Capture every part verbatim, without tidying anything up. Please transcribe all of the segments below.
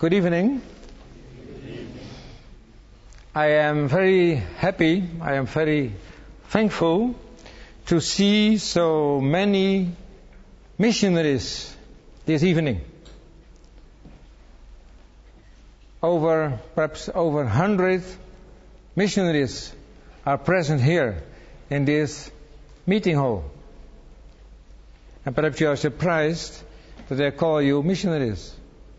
Good evening. I am very happy, I am very thankful to see so many missionaries this evening. Over, perhaps over a hundred missionaries are present here in this meeting hall. And perhaps you are surprised that I call you missionaries.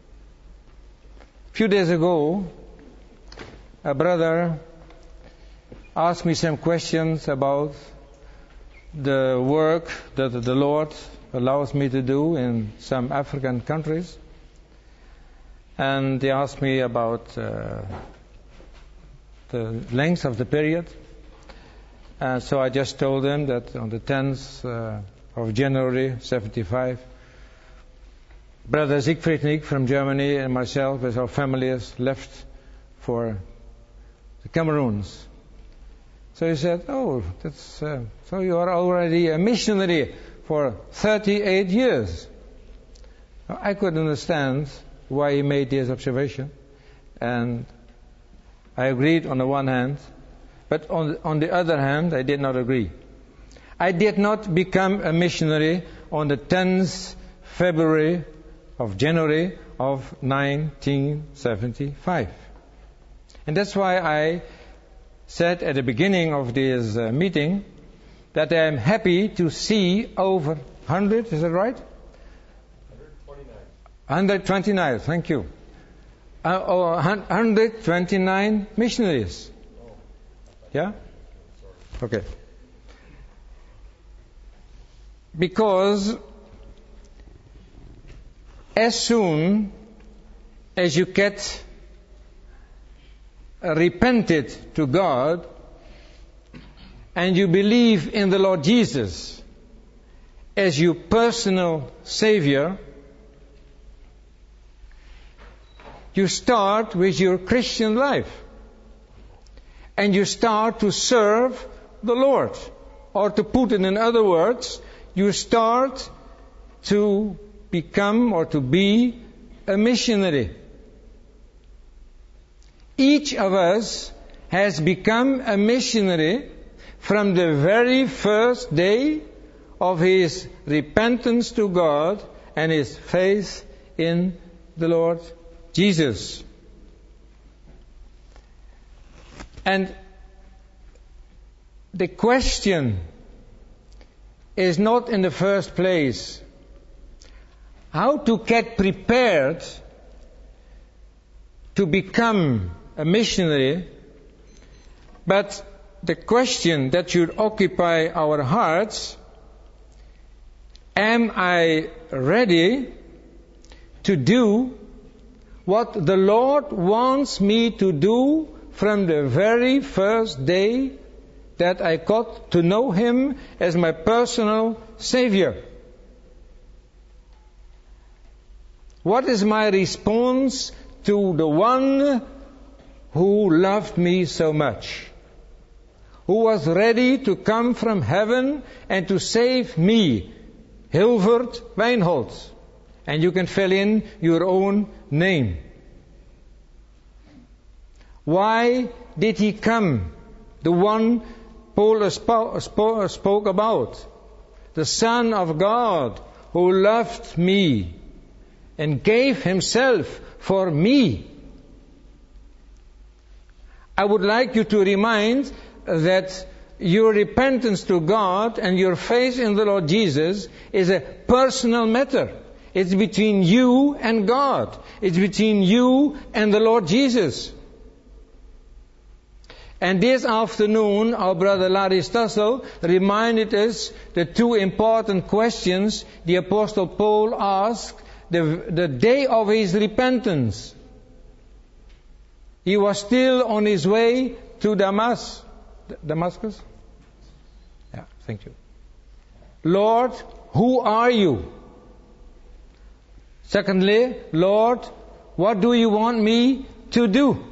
A few days ago, a brother asked me some questions about the work that the Lord allows me to do in some African countries. And he asked me about uh, the length of the period. And so I just told him that on the tenth uh, of January seventy-five, Brother Siegfried Nick from Germany and myself with our families left for the Cameroons. So he said, oh, that's uh, so you are already a missionary for thirty-eight years. I could understand why he made this observation, and I agreed on the one hand, but on, on the other hand, I did not agree. I did not become a missionary on the tenth February of January of nineteen seventy-five. And that's why I said at the beginning of this uh, meeting that I am happy to see over one hundred, is that right? one hundred twenty-nine, thank you. Uh, oh, one hundred twenty-nine missionaries. Yeah? Okay. Because as soon as you get repented to God and you believe in the Lord Jesus as your personal Savior, you start with your Christian life and you start to serve the Lord. Or to put it in other words, you start to become or to be a missionary. Each of us has become a missionary from the very first day of his repentance to God and his faith in the Lord Jesus. And the question is not in the first place how to get prepared to become a missionary, but the question that should occupy our hearts: am I ready to do what the Lord wants me to do from the very first day that I got to know Him as my personal Savior? What is my response to the one who loved me so much, who was ready to come from heaven and to save me, Hilvert Wijnholz? And you can fill in your own name. Why did he come? The one Paul spoke about, the Son of God who loved me and gave himself for me. I would like you to remind that your repentance to God and your faith in the Lord Jesus is a personal matter. It's between you and God. It's between you and the Lord Jesus. And this afternoon, our brother Larry Stassel reminded us the two important questions the Apostle Paul asked the, the day of his repentance. He was still on his way to Damas, Damascus. Yeah, thank you. Lord, who are you? Secondly, Lord, what do you want me to do?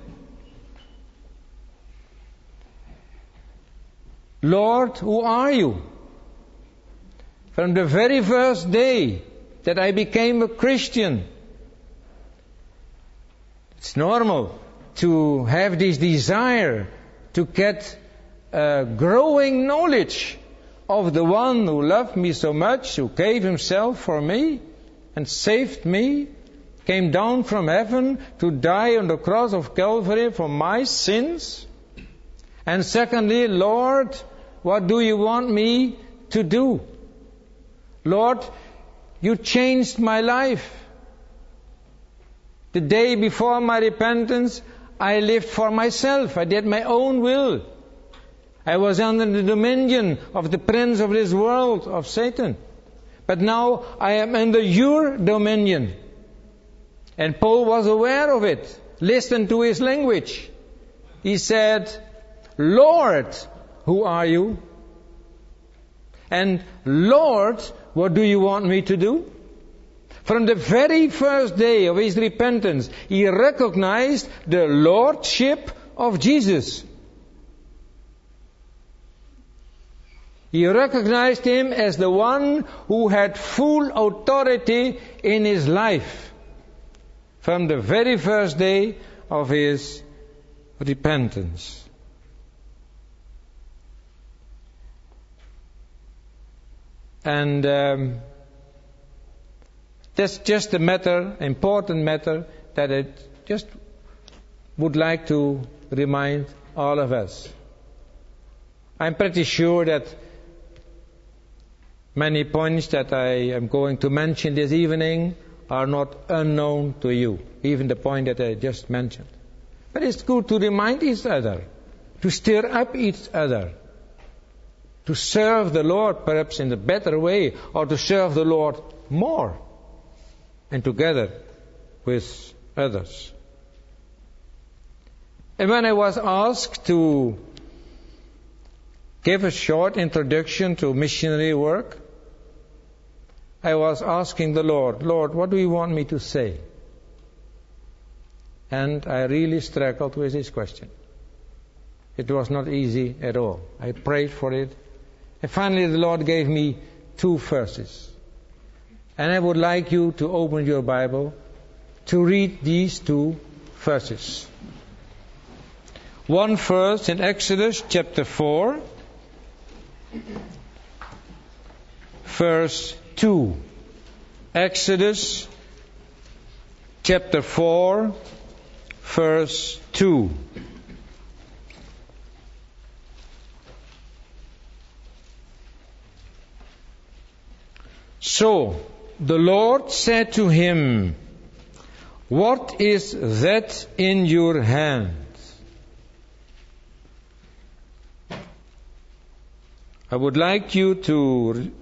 Lord, who are you? From the very first day that I became a Christian, It's normal to have this desire to get a growing knowledge of the one who loved me so much, who gave himself for me and saved me, came down from heaven to die on the cross of Calvary for my sins. And secondly, Lord, what do you want me to do? Lord, you changed my life. The day before my repentance, I lived for myself. I did my own will. I was under the dominion of the prince of this world, of Satan. But now I am under your dominion. And Paul was aware of it. Listen to his language. He said, Lord, who are you? And Lord, what do you want me to do? From the very first day of his repentance, he recognized the lordship of Jesus. He recognized him as the one who had full authority in his life from the very first day of his repentance. And um, that's just a matter, important matter, that I just would like to remind all of us. I'm pretty sure that many points that I am going to mention this evening are not unknown to you, even the point that I just mentioned. But it's good to remind each other, to stir up each other, to serve the Lord perhaps in a better way, or to serve the Lord more, and together with others. And when I was asked to give a short introduction to missionary work, I was asking the Lord, Lord, what do you want me to say? And I really struggled with this question. It was not easy at all. I prayed for it. And finally the Lord gave me two verses. And I would like you to open your Bible to read these two verses. One verse in Exodus chapter four, verse two. Exodus chapter four, verse two. So the Lord said to him, what is that in your hand? I would like you to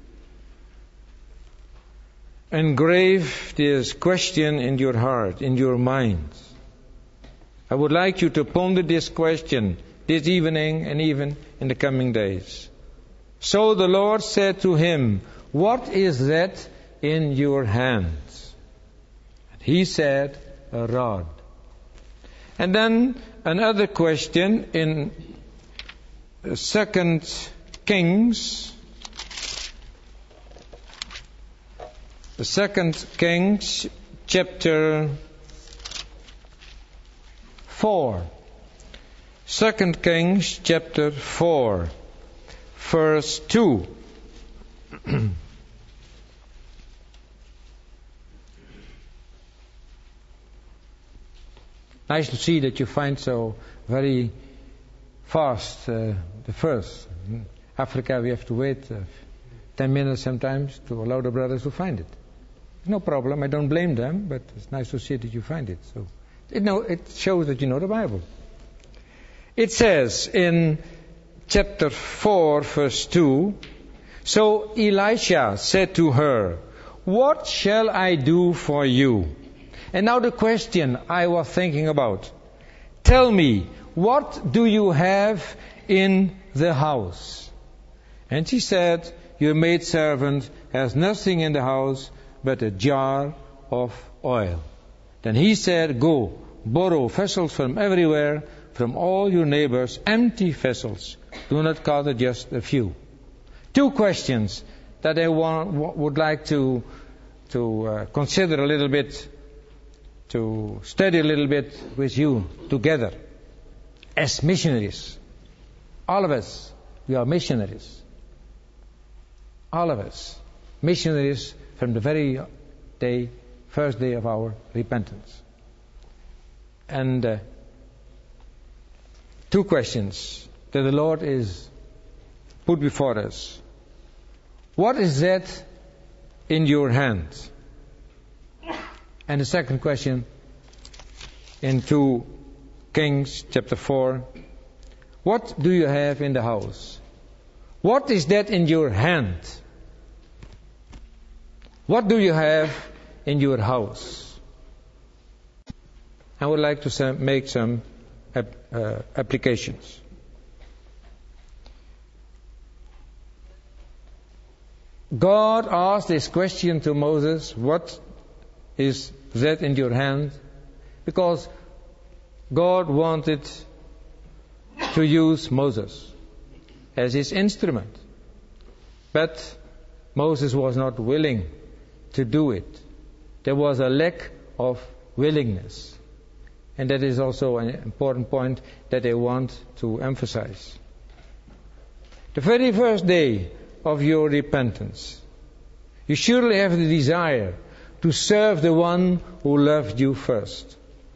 engrave this question in your heart, in your mind. I would like you to ponder this question this evening and even in the coming days. So the Lord said to him, what is that in your hand? And he said, a rod. And then another question in Second Kings, the Second Kings chapter four. Second Kings chapter four, verse two. Nice to see that you find so very fast uh, the verse. In Africa we have to wait uh, ten minutes sometimes to allow the brothers to find it. No problem, I don't blame them, but it's nice to see that you find it. So it, no, it shows that you know the Bible. It says in chapter four, verse two, so Elisha said to her, what shall I do for you? And now the question I was thinking about. Tell me, what do you have in the house? And she said, your maidservant has nothing in the house but a jar of oil. Then he said, go, borrow vessels from everywhere, from all your neighbors, empty vessels. Do not gather just a few. Two questions that I want, would like to, to uh, consider a little bit to study a little bit with you together as missionaries. All of us, we are missionaries. All of us, missionaries from the very day, first day of our repentance. And uh, two questions that the Lord is put before us. What is that in your hand? And the second question in two Kings chapter four. What do you have in the house? What is that in your hand? What do you have in your house? I would like to make some uh, applications. God asked this question to Moses, what is that in your hand? Because God wanted to use Moses as his instrument. But Moses was not willing to do it. There was a lack of willingness. And that is also an important point that I want to emphasize. The very first day of your repentance, you surely have the desire to serve the one who loved you first.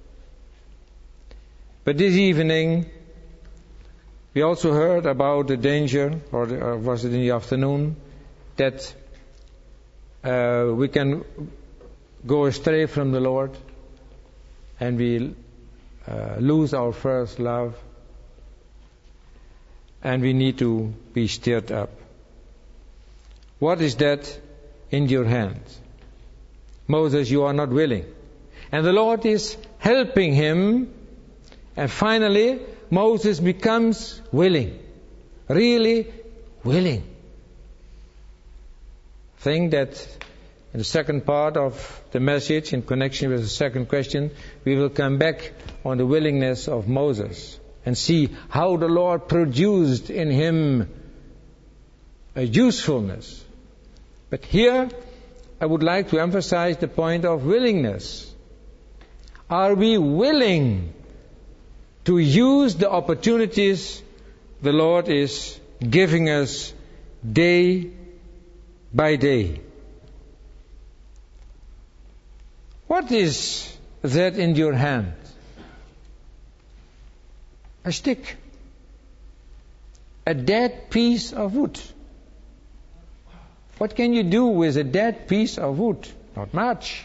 But this evening, we also heard about the danger, or, the, or was it in the afternoon, that uh, we can go astray from the Lord and we uh, lose our first love, and we need to be stirred up. What is that in your hand? Moses, you are not willing. And the Lord is helping him, and finally Moses becomes willing. Really willing. I think that in the second part of the message, in connection with the second question, we will come back on the willingness of Moses and see how the Lord produced in him a usefulness. But here, I would like to emphasize the point of willingness. Are we willing to use the opportunities the Lord is giving us day by day? What is that in your hand? A stick. A dead piece of wood. What can you do with a dead piece of wood? Not much.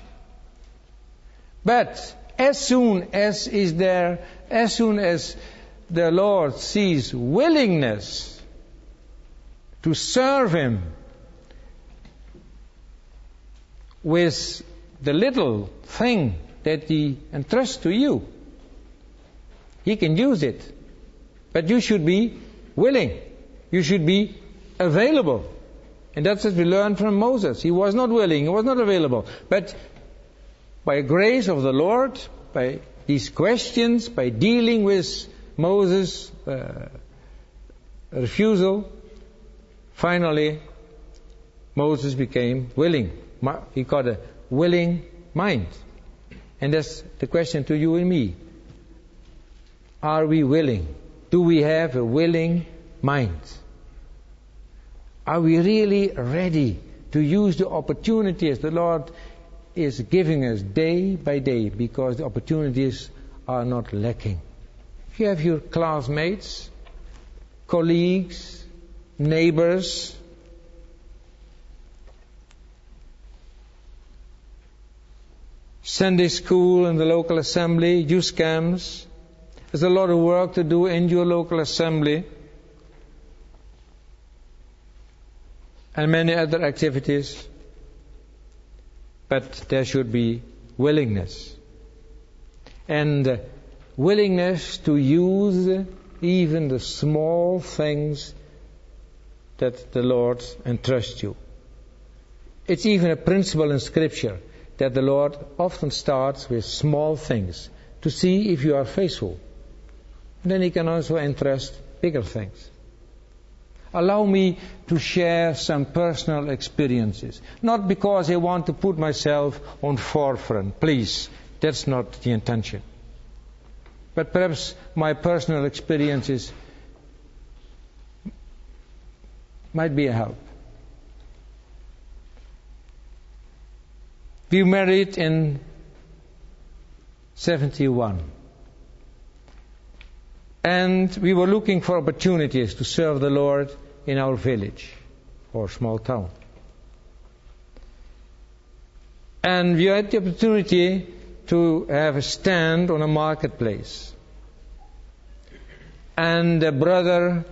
But as soon as is there, as soon as the Lord sees willingness to serve Him with the little thing that He entrusts to you, He can use it. But you should be willing. You should be available. And that's what we learned from Moses. He was not willing, he was not available. But by grace of the Lord, by these questions, by dealing with Moses' uh, refusal, finally Moses became willing. He got a willing mind. And that's the question to you and me. Are we willing? Do we have a willing mind? Are we really ready to use the opportunities the Lord is giving us day by day, because the opportunities are not lacking? If you have your classmates, colleagues, neighbors, Sunday school and the local assembly, youth camps, there's a lot of work to do in your local assembly, and many other activities. But there should be willingness. And uh, willingness to use even the small things that the Lord entrusts you. It's even a principle in Scripture that the Lord often starts with small things to see if you are faithful. And then He can also entrust bigger things. Allow me to share some personal experiences. Not because I want to put myself on forefront. Please, That's not the intention. But perhaps my personal experiences might be a help. We married in seventy-one. And we were looking for opportunities to serve the Lord in our village or small town. And we had the opportunity to have a stand on a marketplace. And the brother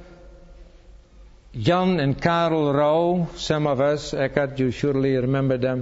Jan and Karel Rauw, some of us, Eckhart, you surely remember them,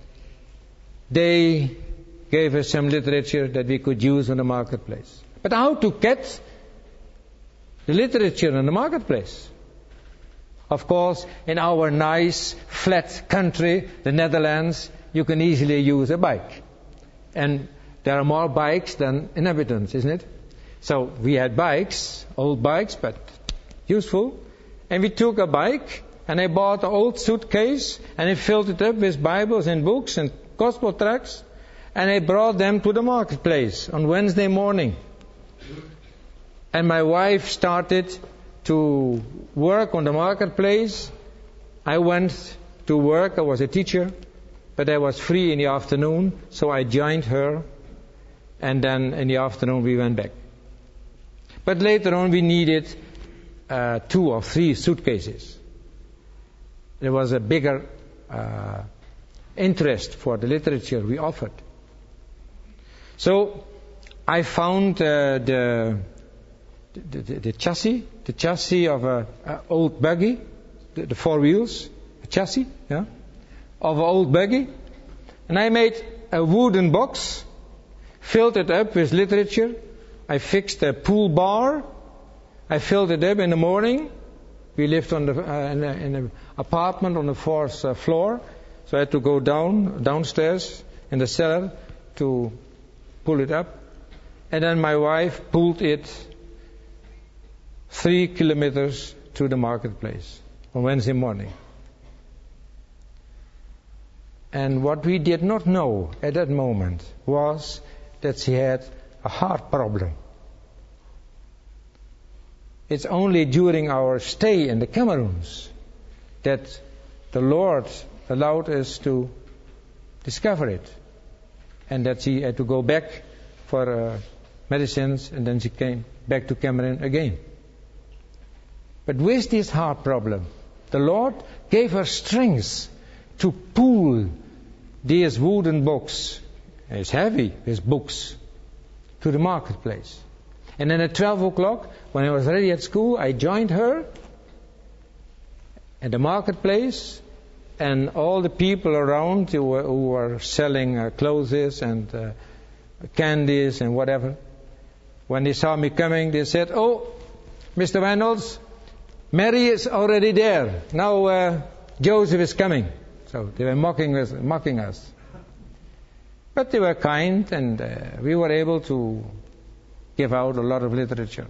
they gave us some literature that we could use on the marketplace. But how to get the literature in the marketplace? Of course, in our nice, flat country, the Netherlands, you can easily use a bike. And there are more bikes than inhabitants, isn't it? So we had bikes, old bikes, but useful. And we took a bike, and I bought an old suitcase, and I filled it up with Bibles and books and gospel tracts, and I brought them to the marketplace on Wednesday morning. And my wife started to work on the marketplace. I went to work. I was a teacher, but I was free in the afternoon, so I joined her, and then in the afternoon we went back. But later on we needed uh, two or three suitcases. There was a bigger uh, interest for the literature we offered. So I found uh, the, the, the the chassis, the chassis of a, a old buggy, the, the four wheels, a chassis, yeah, of an old buggy, and I made a wooden box, filled it up with literature. I fixed a pool bar. I filled it up in the morning. We lived on the uh, in, a, in an apartment on the fourth uh, floor, so I had to go down downstairs in the cellar to pull it up, and then my wife pulled it three kilometers to the marketplace on Wednesday morning. And what we did not know at that moment was that she had a heart problem. It's only during our stay in the Cameroons that the Lord allowed us to discover it, and that she had to go back for uh, medicines, and then she came back to Cameroon again. But with this heart problem, the Lord gave her strength to pull these wooden box, it's heavy, these books, to the marketplace. And then at twelve o'clock, when I was ready at school, I joined her at the marketplace, and all the people around who were, who were selling uh, clothes and uh, candies and whatever, when they saw me coming, they said, "Oh, Mister Reynolds, Mary is already there. Now uh, Joseph is coming." So they were mocking us, mocking us. But they were kind, and uh, we were able to give out a lot of literature.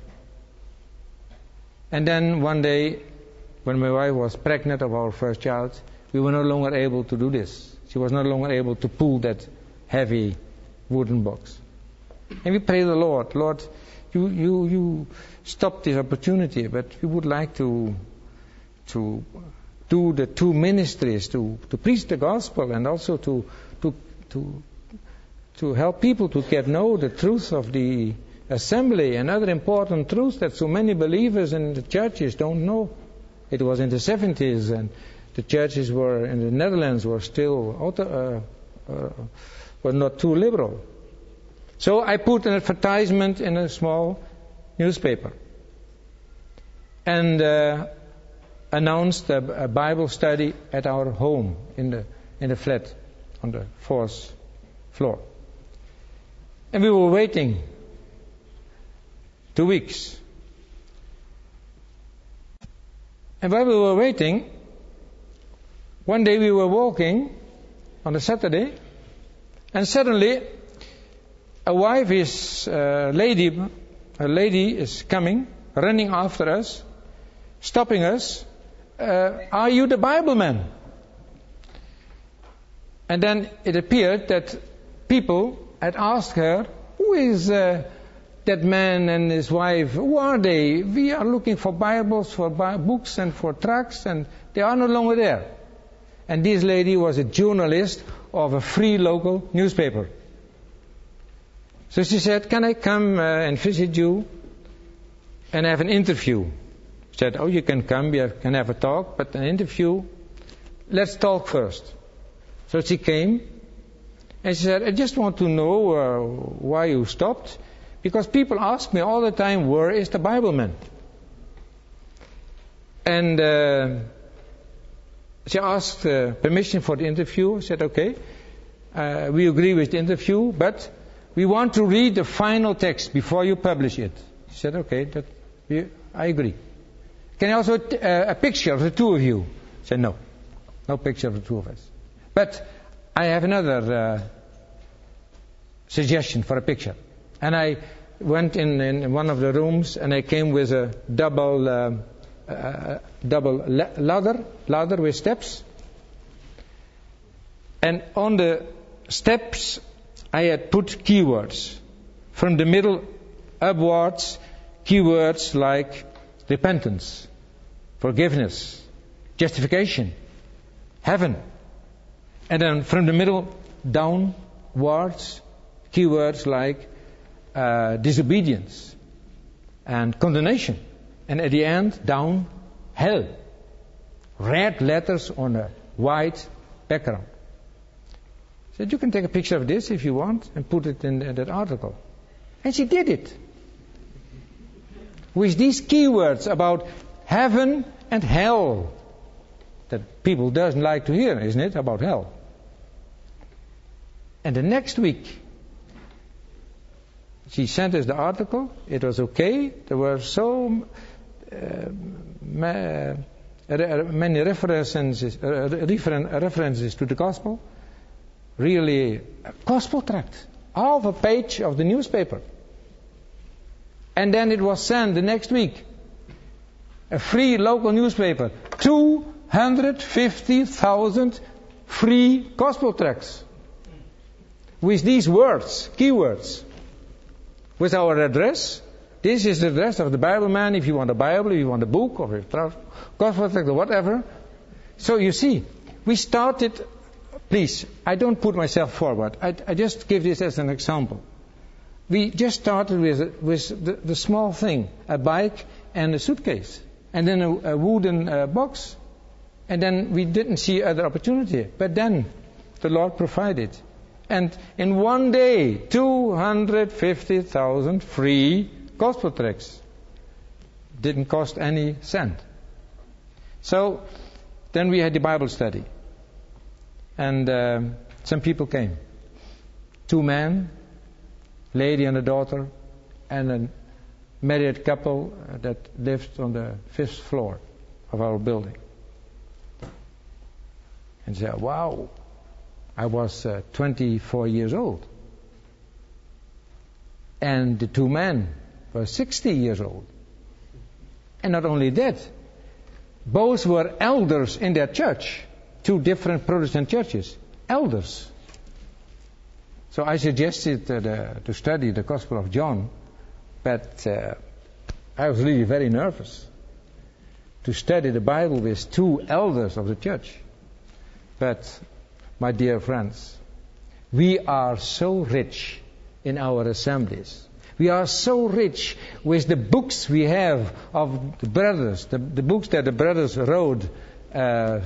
And then one day, when my wife was pregnant of our first child, we were no longer able to do this. She was no longer able to pull that heavy wooden box. And we prayed the Lord, Lord, you you you stopped this opportunity, but we would like to to do the two ministries, to, to preach the gospel, and also to to to to help people to get know the truth of the assembly and other important truths that so many believers in the churches don't know. It was in the seventies, and the churches were in the Netherlands were still auto, uh, uh, were not too liberal. So I put an advertisement in a small newspaper and uh, announced a, a Bible study at our home in the in the flat on the fourth floor. And we were waiting two weeks. And while we were waiting, one day we were walking on a Saturday, and suddenly a wife is, a lady, a lady is coming, running after us, stopping us. Uh, are you the Bible man? And then it appeared that people I'd asked her, who is uh, that man and his wife? Who are they? We are looking for Bibles, for bi- books and for tracts, and they are no longer there. And this lady was a journalist of a free local newspaper. So she said, can I come uh, and visit you and have an interview? She said, oh, you can come, we have, can have a talk, but an interview, let's talk first. So she came, and she said, I just want to know uh, why you stopped, because people ask me all the time, where is the Bible man? And uh, she asked uh, permission for the interview. I said, okay, uh, we agree with the interview, but we want to read the final text before you publish it. She said, okay, that, we, I agree. Can I also t- uh, a picture of the two of you? I said, no, no picture of the two of us. But I have another uh, suggestion for a picture. And I went in, in one of the rooms, and I came with a double uh, uh, double la- ladder, ladder with steps. And on the steps, I had put keywords. From the middle upwards, keywords like repentance, forgiveness, justification, heaven. And then from the middle downwards, keywords like uh, disobedience and condemnation. And at the end, down, hell. Red letters on a white background. I said, you can take a picture of this if you want and put it in, in that article. And she did it. With these keywords about heaven and hell. That people doesn't like to hear, isn't it? About hell. And the next week, she sent us the article. It was okay. There were so uh, ma- uh, many references, uh, referen- references to the gospel. Really, a gospel tract. Half a page of the newspaper. And then it was sent the next week. A free local newspaper. two hundred fifty thousand free gospel tracts. With these words, keywords. With our address. This is the address of the Bible man. If you want a Bible, if you want a book, or a gospel tract, or whatever. So you see, we started. Please, I don't put myself forward. I, I just give this as an example. We just started with with the, the small thing, a bike and a suitcase, and then a, a wooden uh, box, and then we didn't see other opportunity. But then the Lord provided, and in one day, two hundred fifty thousand free gospel tracts. Didn't cost any cent. So then we had the Bible study. And uh, some people came. Two men, lady and a daughter, and a married couple that lived on the fifth floor of our building. And said, wow, I was uh, twenty-four years old. And the two men were sixty years old. And not only that, both were elders in their church. Two different Protestant churches, elders. So I suggested uh, the, to study the Gospel of John, but uh, I was really very nervous to study the Bible with two elders of the church. But, my dear friends, we are so rich in our assemblies. We are so rich with the books we have of the brothers, the, the books that the brothers wrote uh,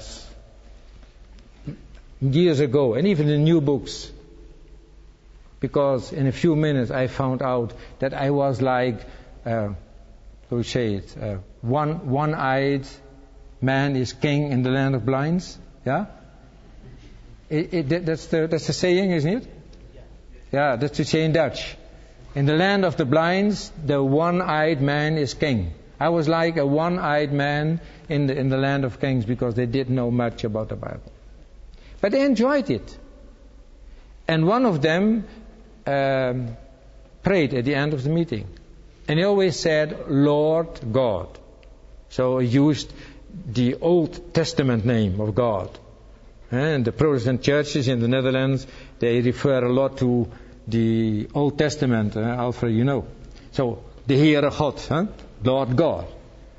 years ago, and even the new books. Because in a few minutes I found out that I was like, uh, how to say it, uh, one one-eyed man is king in the land of blinds. Yeah, it, it, that's the that's the saying, isn't it? Yeah, that's the saying in Dutch. In the land of the blinds, the one-eyed man is king. I was like a one-eyed man in the in the land of kings because they didn't know much about the Bible. But they enjoyed it. And one of them um, prayed at the end of the meeting. And he always said, Lord God. So he used the Old Testament name of God. And the Protestant churches in the Netherlands, they refer a lot to the Old Testament, uh, Alfred, you know. So, the Heere God, huh? Lord God.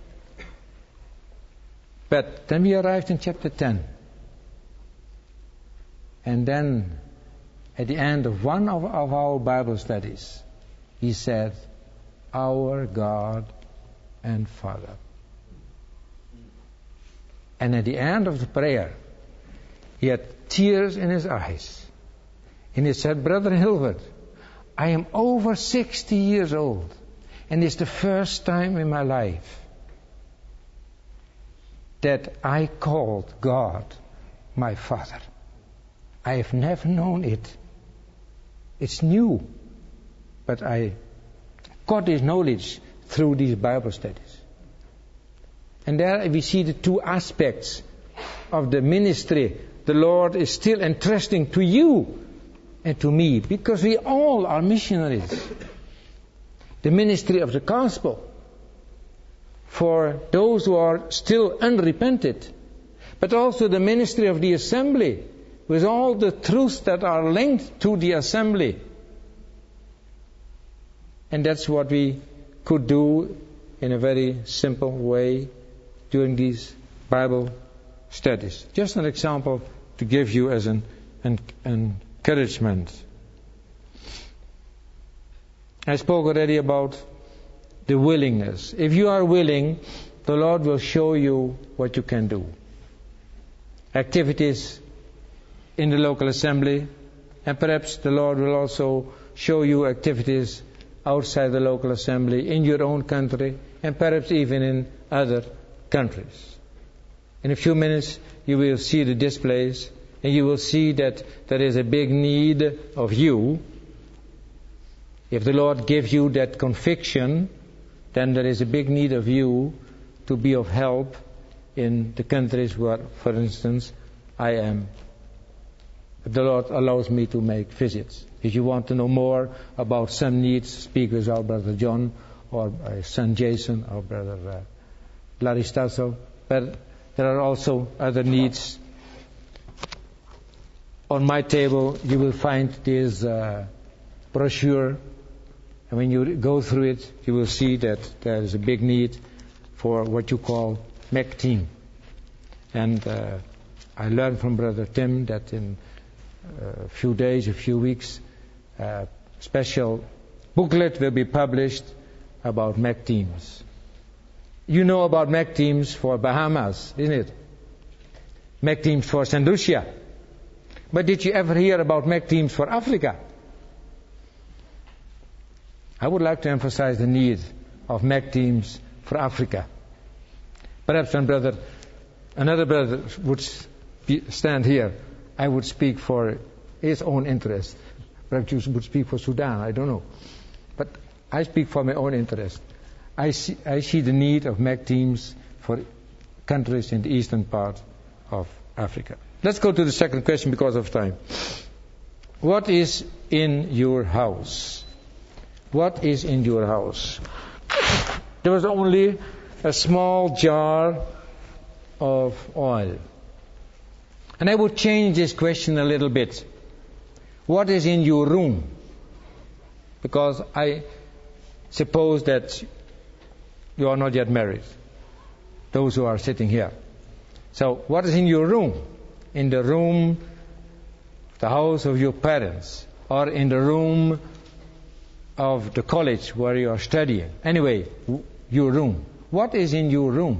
But then we arrived in chapter ten. And then, at the end of one of, of our Bible studies, he said, our God and Father. And at the end of the prayer, he had tears in his eyes. And he said, Brother Hilbert, I am over sixty years old. And it's the first time in my life that I called God my Father. I have never known it. It's new. But I got this knowledge through these Bible studies. And there we see the two aspects of the ministry the Lord is still entrusting to you and to me, because we all are missionaries. The ministry of the gospel for those who are still unrepented, but also the ministry of the assembly with all the truths that are linked to the assembly. And that's what we could do in a very simple way during these Bible studies. Just an example to give you as an, an, an encouragement. I spoke already about the willingness. If you are willing, the Lord will show you what you can do. Activities in the local assembly, and perhaps the Lord will also show you activities outside the local assembly, in your own country, and perhaps even in other countries. In a few minutes you will see the displays, and you will see that there is a big need of you. If the Lord gives you that conviction, then there is a big need of you to be of help in the countries where, for instance, I am. The Lord allows me to make visits. If you want to know more about some needs, speak with our brother John, or uh, son Jason, or brother uh, Larry Stasso. But there are also other needs. On my table you will find this uh, brochure, and when you go through it you will see that there is a big need for what you call M E C team. And uh, I learned from Brother Tim that in a few days, a few weeks, a special booklet will be published about M E C teams. You know about M E C teams for Bahamas, isn't it? M E C teams for Saint Lucia. But did you ever hear about M E C teams for Africa? I would like to emphasize the need of M E C teams for Africa. Perhaps when brother, another brother would stand here, I would speak for his own interest. Perhaps you would speak for Sudan, I don't know. But I speak for my own interest. I see, I see the need of M E C teams for countries in the eastern part of Africa. Let's go to the second question because of time. What is in your house? What is in your house? There was only a small jar of oil. And I would change this question a little bit. What is in your room? Because I suppose that you are not yet married, those who are sitting here. So what is in your room? In the room, the house of your parents, or in the room of the college where you are studying. Anyway, your room. What is in your room?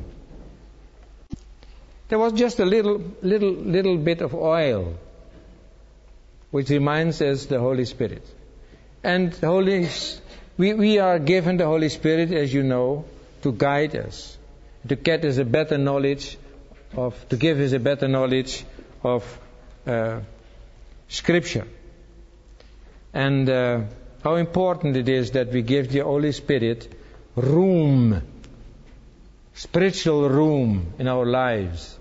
There was just a little, little, little bit of oil, which reminds us the Holy Spirit. And the Holy, we, we are given the Holy Spirit, as you know, to guide us, to get us a better knowledge of, to give us a better knowledge of uh, Scripture. And uh, how important it is that we give the Holy Spirit room, spiritual room in our lives.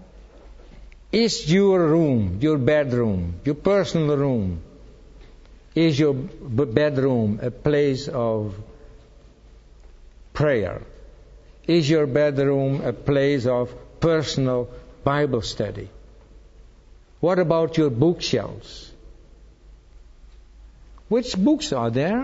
Is your room, your bedroom, your personal room, is your bedroom a place of prayer? Is your bedroom a place of personal Bible study? What about your bookshelves? Which books are there?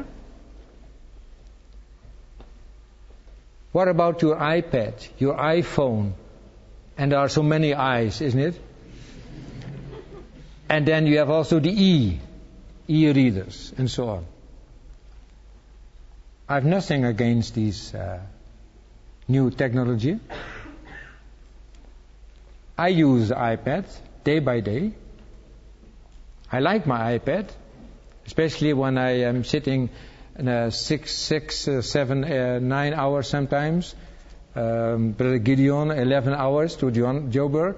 What about your iPad, your iPhone? And there are so many I's, isn't it? And then you have also the E, e-readers, and so on. I have nothing against these uh, new technology. I use the iPad day by day. I like my iPad, especially when I am sitting in a six, six, uh, seven, uh, nine hours sometimes. Um, Brother Gideon, eleven hours to John, Joburg.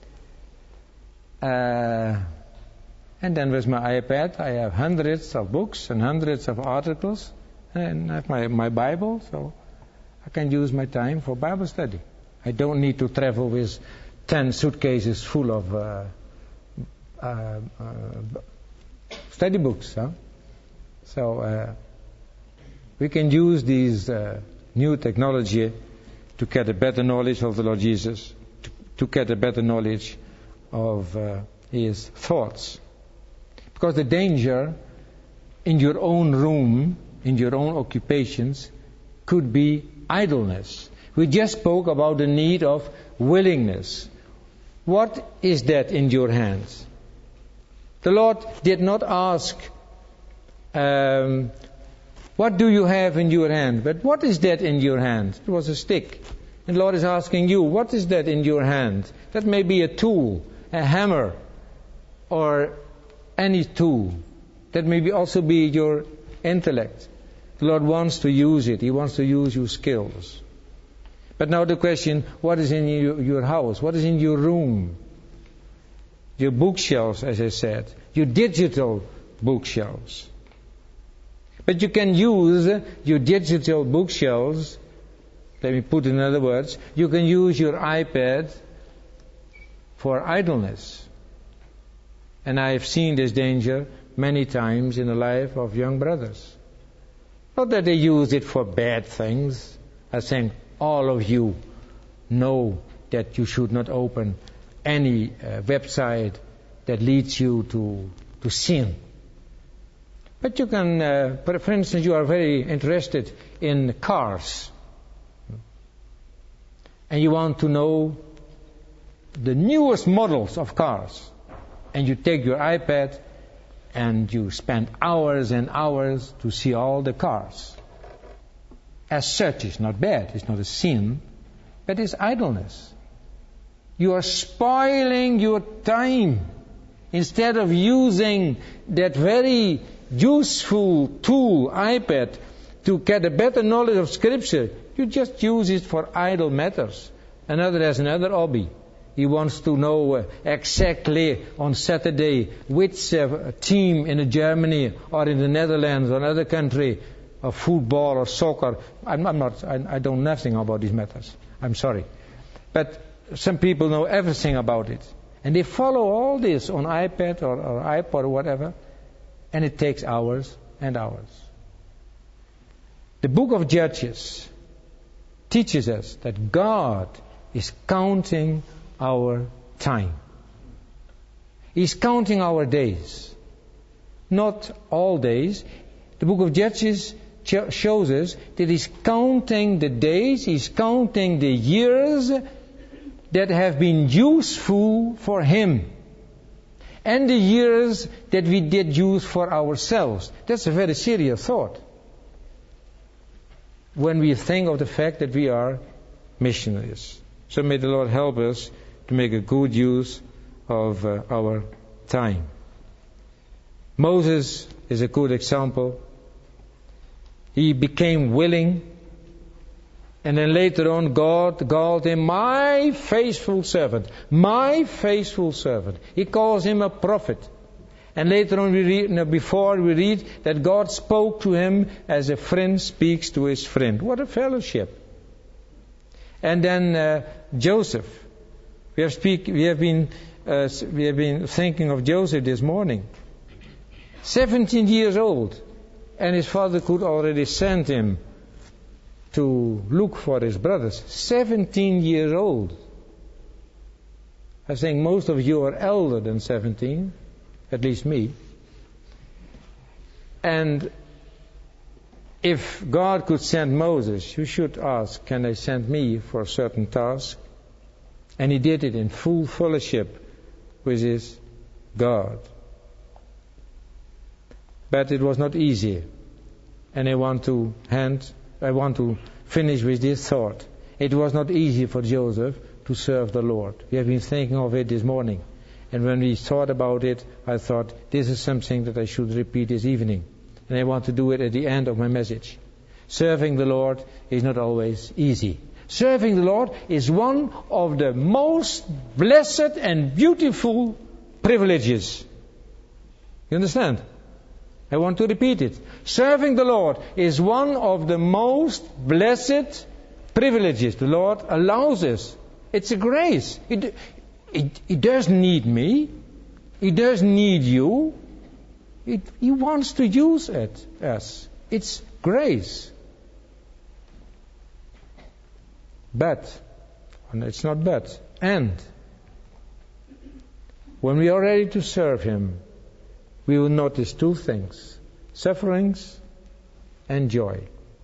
Uh, and then with my iPad, I have hundreds of books and hundreds of articles, and I have my, my Bible, so I can use my time for Bible study. I don't need to travel with ten suitcases full of uh, uh, uh, study books. Huh? So uh, we can use these uh, new technology to get a better knowledge of the Lord Jesus, to, to get a better knowledge of uh, His thoughts. Because the danger in your own room, in your own occupations, could be idleness. We just spoke about the need of willingness. What is that in your hands? The Lord did not ask, um, what do you have in your hand? But what is that in your hand? It was a stick. And the Lord is asking you, what is that in your hand? That may be a tool, a hammer, or any tool. That may be also be your intellect. The Lord wants to use it. He wants to use your skills. But now the question, what is in your, your house? What is in your room? Your bookshelves, as I said. Your digital bookshelves. But you can use your digital bookshelves, let me put it in other words, you can use your iPad for idleness. And I have seen this danger many times in the life of young brothers. Not that they use it for bad things. I think all of you know that you should not open any uh, website that leads you to, to sin. But you can, uh, for instance, you are very interested in cars. And you want to know the newest models of cars. And you take your iPad and you spend hours and hours to see all the cars. As such, it's not bad, it's not a sin, but it's idleness. You are spoiling your time. Instead of using that very useful tool, iPad, to get a better knowledge of Scripture, you just use it for idle matters. Another has another hobby. He wants to know uh, exactly on Saturday which uh, team in Germany or in the Netherlands or another country of football or soccer. I'm, I'm not. I, I don't know nothing about these matters. I'm sorry, but some people know everything about it, and they follow all this on iPad or, or iPod or whatever, and it takes hours and hours. The book of Judges teaches us that God is counting our time. He's counting our days. Not all days. The book of Judges ch- shows us that He's counting the days, He's counting the years that have been useful for Him. And the years that we did use for ourselves. That's a very serious thought. When we think of the fact that we are missionaries. So may the Lord help us to make a good use of uh, our time. Moses is a good example. He became willing, and then later on God called him my faithful servant. My faithful servant. He calls him a prophet. And later on we read, no, before we read that God spoke to him as a friend speaks to his friend. What a fellowship. And then uh, Joseph. We have speak. We have been. Uh, we have been thinking of Joseph this morning. Seventeen years old, and his father could already send him to look for his brothers. Seventeen years old. I think most of you are elder than seventeen, at least me. And if God could send Moses, you should ask, can they send me for a certain task? And he did it in full fellowship with his God. But it was not easy. And I want to hand, I want to finish with this thought. It was not easy for Joseph to serve the Lord. We have been thinking of it this morning. And when we thought about it, I thought, this is something that I should repeat this evening. And I want to do it at the end of my message. Serving the Lord is not always easy. Serving the Lord is one of the most blessed and beautiful privileges. You understand? I want to repeat it. Serving the Lord is one of the most blessed privileges the Lord allows us. It's a grace. It, it, it doesn't need me. It doesn't need you. It, he wants to use it as. It's grace. But, and it's not but, and when we are ready to serve Him, we will notice two things: sufferings and joy.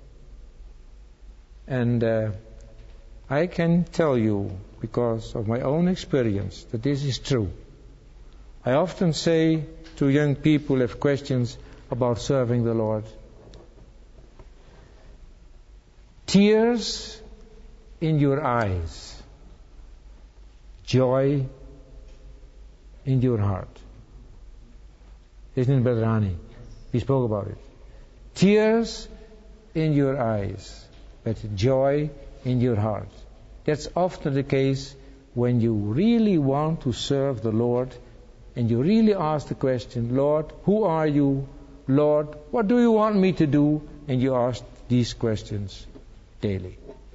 And uh, I can tell you, because of my own experience, that this is true. I often say to young people who have questions about serving the Lord, tears in your eyes, joy in your heart. Isn't it, Brother Hani? We spoke about it. Tears in your eyes, but joy in your heart. That's often the case when you really want to serve the Lord and you really ask the question, Lord, who are you? Lord, what do you want me to do? And you ask these questions daily.